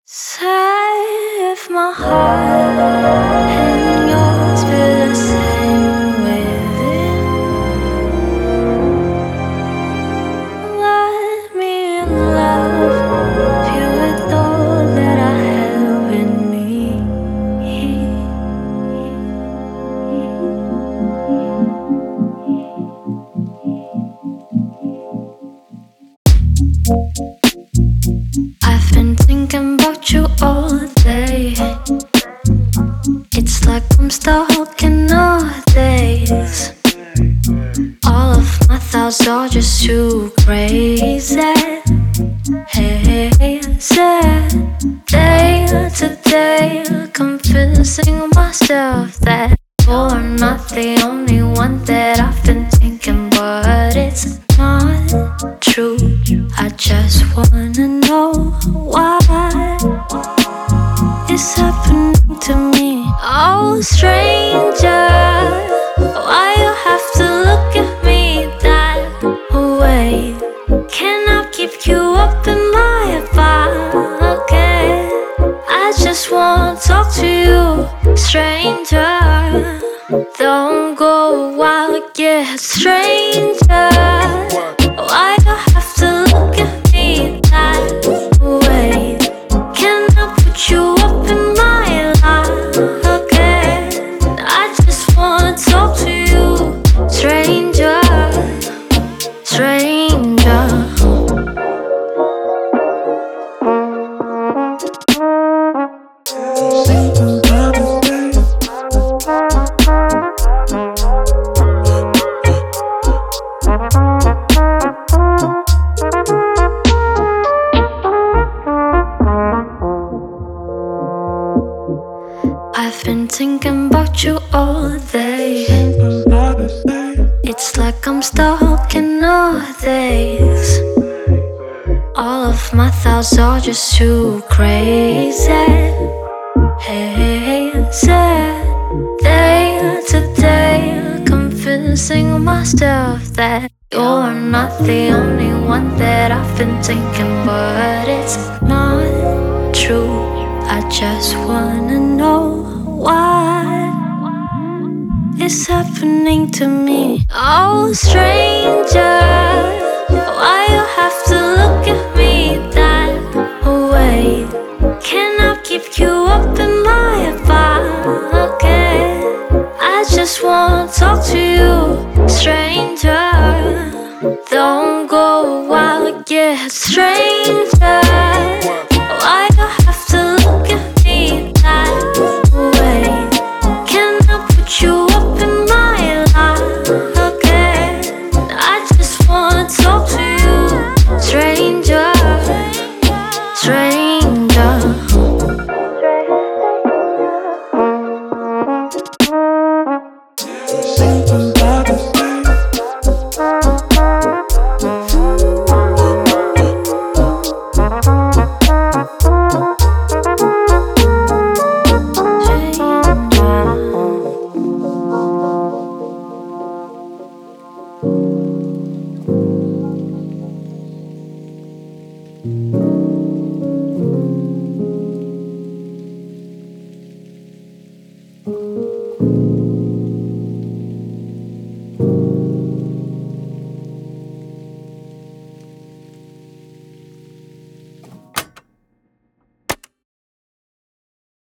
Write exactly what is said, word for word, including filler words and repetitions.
Say if my heart and yours feel the same within. Let me in love you with all that I have in me. I've been thinking about you all day. It's like I'm stalking nowadays. All of my thoughts are just too crazy. Hey, day to day, confessing myself that you're not the only one that I've been thinking, but it's not true. I just wanna know why it's happening to me. Oh, stranger, why you have to look at me that way? Can I keep you up in my pocket? I just wanna talk to you, stranger. Don't go wild, yeah, stranger. Why you have to look at me that way? Can I put you up in my life again? I just wanna talk to you, stranger, stranger. I've been thinking about you all day. It's like I'm stalking nowadays. All of my thoughts are just too crazy. Hey, day to day, convincing myself that you're not the only one that I've been thinking, but it's not true. I just wanna know why it's happening to me. Oh, stranger, why you have to look at me that way? Can I keep you up in my pocket? I just wanna talk to you, stranger. Don't go wild, yeah, stranger.